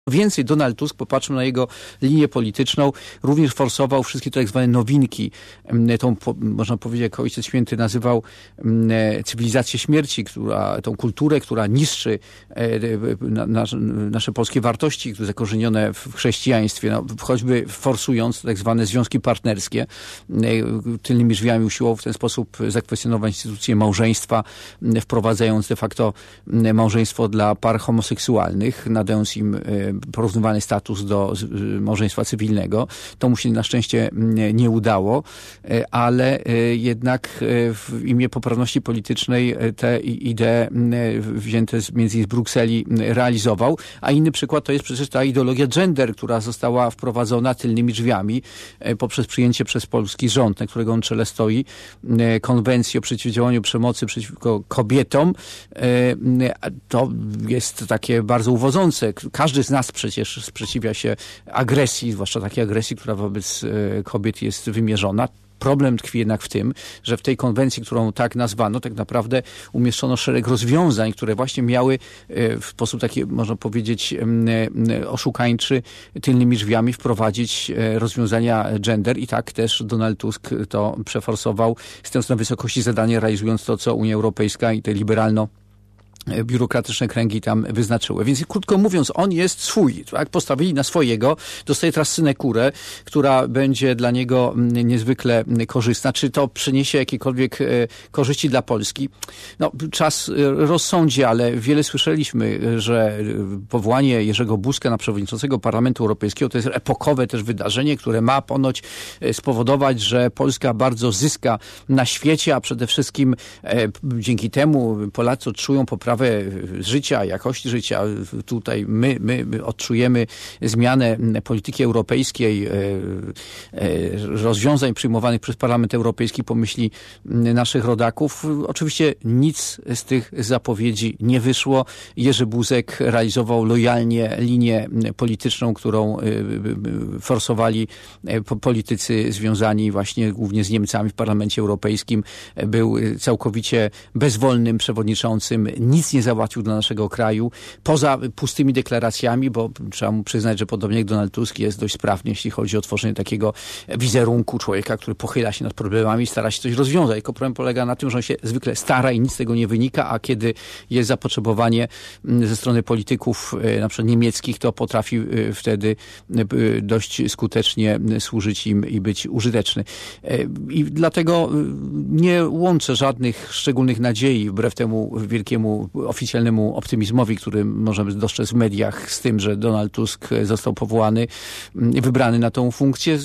Więcej, Donald Tusk, popatrzmy na jego linię polityczną, również forsował wszystkie tak zwane nowinki. Można powiedzieć, jak Ojciec Święty nazywał cywilizację śmierci, tą kulturę, która niszczy nasze polskie wartości, zakorzenione w chrześcijaństwie, choćby forsując tak zwane związki partnerskie. Tylnymi drzwiami usiłował w ten sposób zakwestionować instytucję małżeństwa, wprowadzając de facto małżeństwo dla par homoseksualnych, nadając im porównywalny status do małżeństwa cywilnego. To mu się na szczęście nie udało, ale jednak w imię poprawności politycznej te idee wzięte między innymi z Brukseli realizował. A inny przykład to jest przecież ta ideologia gender, która została wprowadzona tylnymi drzwiami poprzez przyjęcie przez polski rząd, na którego on czele stoi, konwencji o przeciwdziałaniu przemocy przeciwko kobietom. To jest takie bardzo uwodzące. Każdy z nas przecież sprzeciwia się agresji, zwłaszcza takiej agresji, która wobec kobiet jest wymierzona. Problem tkwi jednak w tym, że w tej konwencji, którą tak nazwano, tak naprawdę umieszczono szereg rozwiązań, które właśnie miały w sposób taki, można powiedzieć, oszukańczy, tylnymi drzwiami wprowadzić rozwiązania gender i tak też Donald Tusk to przeforsował, stając na wysokości zadania, realizując to, co Unia Europejska i te biurokratyczne kręgi tam wyznaczyły. Więc krótko mówiąc, on jest swój. Jak postawili na swojego, dostaje teraz synekurę, która będzie dla niego niezwykle korzystna. Czy to przyniesie jakiekolwiek korzyści dla Polski? No, czas rozsądzi, ale wiele słyszeliśmy, że powołanie Jerzego Buzka na przewodniczącego Parlamentu Europejskiego to jest epokowe też wydarzenie, które ma ponoć spowodować, że Polska bardzo zyska na świecie, a przede wszystkim dzięki temu Polacy odczują poprawę życia, jakości życia. Tutaj my odczujemy zmianę polityki europejskiej, rozwiązań przyjmowanych przez Parlament Europejski po myśli naszych rodaków. Oczywiście nic z tych zapowiedzi nie wyszło. Jerzy Buzek realizował lojalnie linię polityczną, którą forsowali politycy związani właśnie głównie z Niemcami w Parlamencie Europejskim. Był całkowicie bezwolnym przewodniczącym. Nic nie załatwił dla naszego kraju, poza pustymi deklaracjami, bo trzeba mu przyznać, że podobnie jak Donald Tusk jest dość sprawny, jeśli chodzi o tworzenie takiego wizerunku człowieka, który pochyla się nad problemami i stara się coś rozwiązać. Tylko problem polega na tym, że on się zwykle stara i nic z tego nie wynika, a kiedy jest zapotrzebowanie ze strony polityków, na przykład niemieckich, to potrafi wtedy dość skutecznie służyć im i być użyteczny. I dlatego nie łączę żadnych szczególnych nadziei, wbrew temu wielkiemu oficjalnemu optymizmowi, który możemy dostrzec w mediach, z tym, że Donald Tusk został powołany, wybrany na tą funkcję.